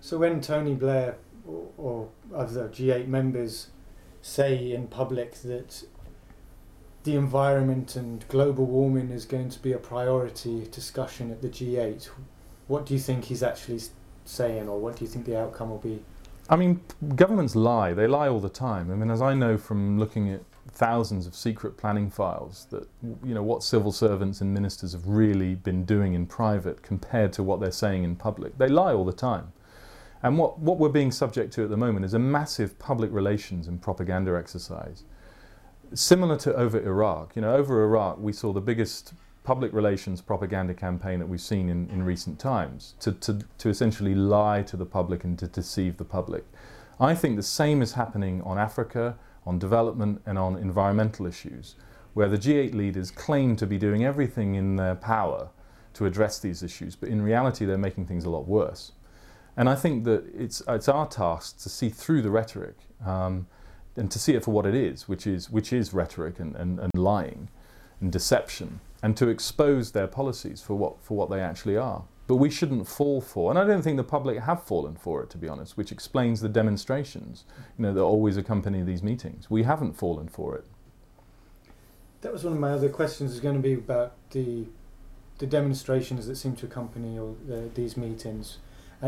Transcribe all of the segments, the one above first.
So when Tony Blair or other G8 members say in public that the environment and global warming is going to be a priority discussion at the G8, what do you think he's actually saying, or what do you think the outcome will be? I mean, governments lie. They lie all the time. I mean, as I know from looking at thousands of secret planning files, that, you know, what civil servants and ministers have really been doing in private compared to what they're saying in public. They lie all the time. And what we're being subject to at the moment is a massive public relations and propaganda exercise. Similar to over Iraq. You know, over Iraq we saw the biggest public relations propaganda campaign that we've seen in recent times, to essentially lie to the public and to deceive the public. I think the same is happening on Africa, on development and on environmental issues, where the G8 leaders claim to be doing everything in their power to address these issues, but in reality they're making things a lot worse. And I think that it's our task to see through the rhetoric and to see it for what it is, which is rhetoric and lying and deception, and to expose their policies for what they actually are. But we shouldn't fall for, and I don't think the public have fallen for it, to be honest, which explains the demonstrations, you know, that always accompany these meetings. We haven't fallen for it. That was one of my other questions, is going to be about the demonstrations that seem to accompany these meetings.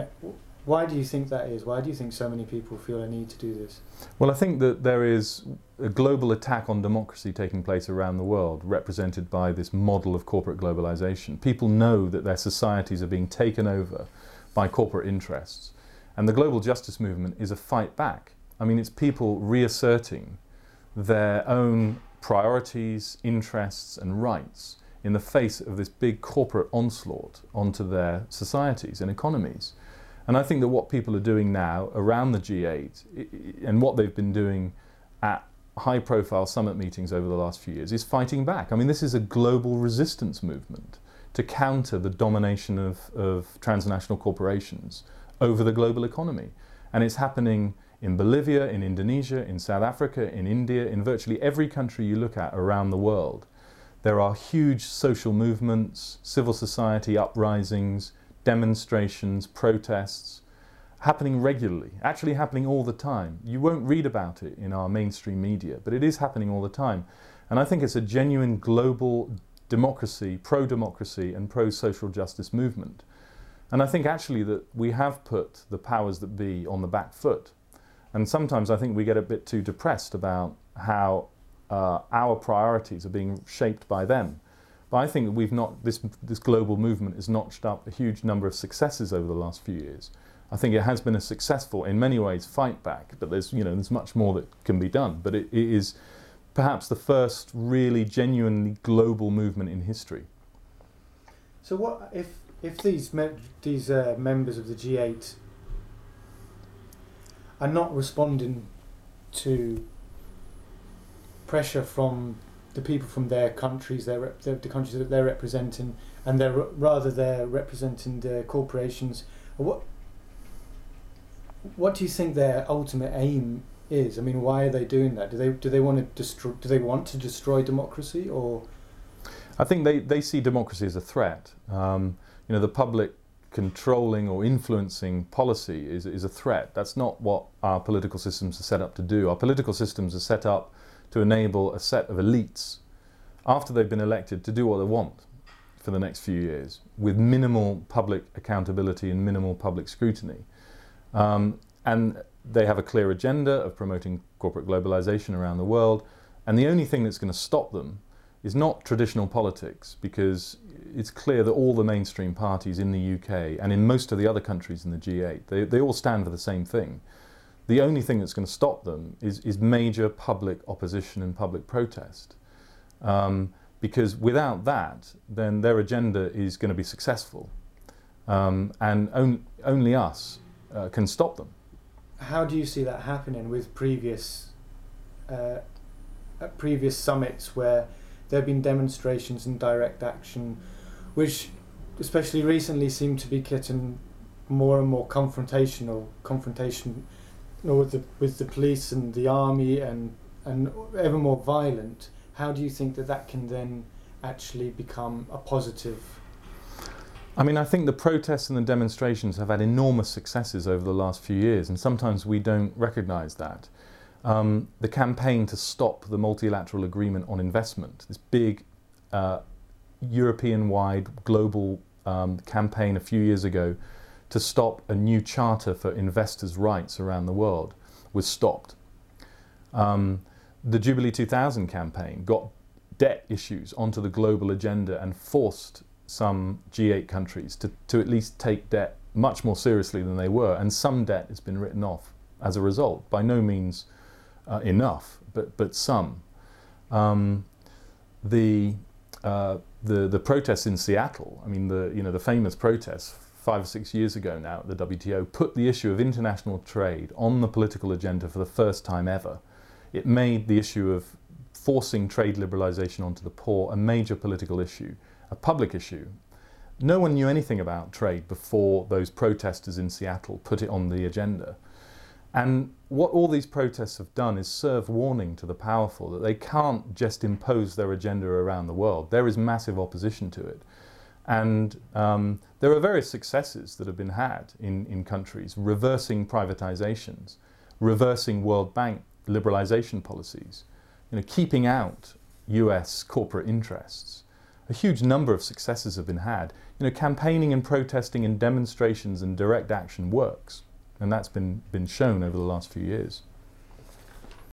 Why do you think that is? Why do you think so many people feel a need to do this? Well, I think that there is a global attack on democracy taking place around the world, represented by this model of corporate globalization. People know that their societies are being taken over by corporate interests. And the global justice movement is a fight back. I mean, it's people reasserting their own priorities, interests and rights in the face of this big corporate onslaught onto their societies and economies. And I think that what people are doing now around the G8 and what they've been doing at high-profile summit meetings over the last few years is fighting back. I mean, this is a global resistance movement to counter the domination of transnational corporations over the global economy. And it's happening in Bolivia, in Indonesia, in South Africa, in India, in virtually every country you look at around the world. There are huge social movements, civil society uprisings, demonstrations, protests, happening regularly, actually happening all the time. You won't read about it in our mainstream media, but it is happening all the time. And I think it's a genuine global democracy, pro-democracy and pro-social justice movement. And I think actually that we have put the powers that be on the back foot. And sometimes I think we get a bit too depressed about how our priorities are being shaped by them. But I think that we've not, this global movement has notched up a huge number of successes over the last few years. I think it has been a successful, in many ways, fight back, but there's much more that can be done. But it is perhaps the first really genuinely global movement in history. So what if these members of the G8 are not responding to pressure from the people from their countries, the countries that they're representing, and they're representing the corporations? What do you think their ultimate aim is? I mean, why are they doing that? Do they want to destroy democracy, or? I think they see democracy as a threat. The public controlling or influencing policy is a threat. That's not what our political systems are set up to do. Our political systems are set up to enable a set of elites, after they've been elected, to do what they want for the next few years, with minimal public accountability and minimal public scrutiny. And they have a clear agenda of promoting corporate globalization around the world. And the only thing that's going to stop them is not traditional politics, because it's clear that all the mainstream parties in the UK and in most of the other countries in the G8, they all stand for the same thing. The only thing that's going to stop them is major public opposition and public protest. Because without that, then their agenda is going to be successful. And only us can stop them. How do you see that happening with previous summits where there have been demonstrations and direct action, which especially recently seem to be getting more and more confrontation with the police and the army and ever more violent? How do you think that can then actually become a positive? I mean, I think the protests and the demonstrations have had enormous successes over the last few years, and sometimes we don't recognise that. The campaign to stop the multilateral agreement on investment, this big European-wide global campaign a few years ago to stop a new charter for investors' rights around the world, was stopped. The Jubilee 2000 campaign got debt issues onto the global agenda and forced some G8 countries to at least take debt much more seriously than they were, and some debt has been written off as a result. By no means enough, but some. The protests in Seattle, I mean, the famous protests 5 or 6 years ago now at the WTO, put the issue of international trade on the political agenda for the first time ever. It made the issue of forcing trade liberalisation onto the poor a major political issue, a public issue. No one knew anything about trade before those protesters in Seattle put it on the agenda. And what all these protests have done is serve warning to the powerful that they can't just impose their agenda around the world. There is massive opposition to it. And there are various successes that have been had in countries, reversing privatizations, reversing World Bank liberalization policies, keeping out US corporate interests. A huge number of successes have been had. Campaigning and protesting and demonstrations and direct action works. And that's been shown over the last few years.